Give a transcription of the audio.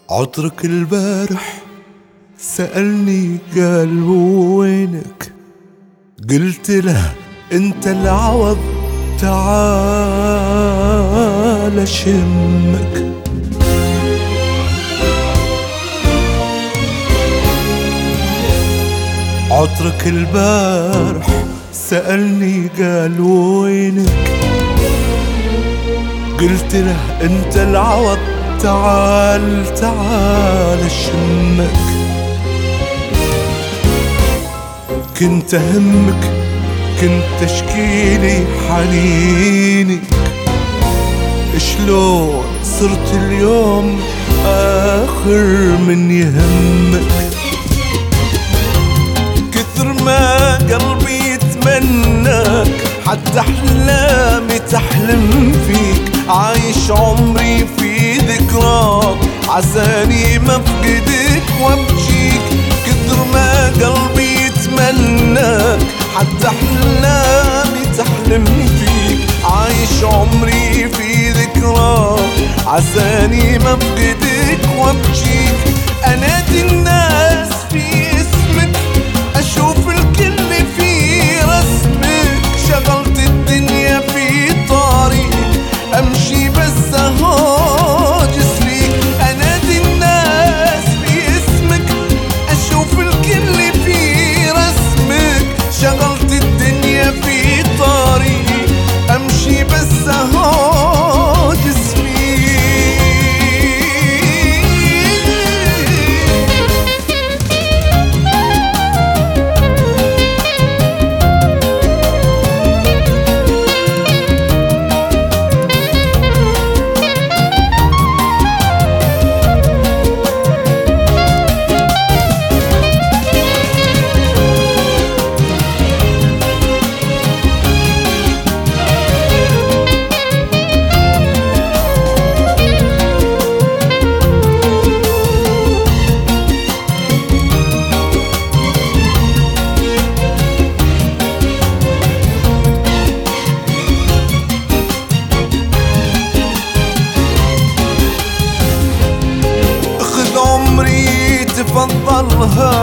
عطرك البارح سألني قال وينك، قلت له انت العوض تعال شمك. عطرك البارح سألني قال وينك، قلت له انت العوض تعال تعال شمك. كنت همك كنت اشكيلي حنينك، شلون صرت اليوم آخر من يهمك. كثر ما قلبي يتمناك حتى أحلامي تحلم فيك، عايش عمري في ذكراك عساني ما افقدك وابجيك. كثر ما قلبي يتمناك حتى أحلامي تحلم فيك، عايش عمري في ذكراك عساني ما افقدك وابجيك. أنادي الناس في اسمك أشوف الكل في رسمك، شغلت الدنيا في طريق أمشي بس أهاجس فيك. أنادي الناس في اسمك أشوف الكل في رسمك، شغلت الدنيا في طريق أمشي بس أهاجس فيك. تفضل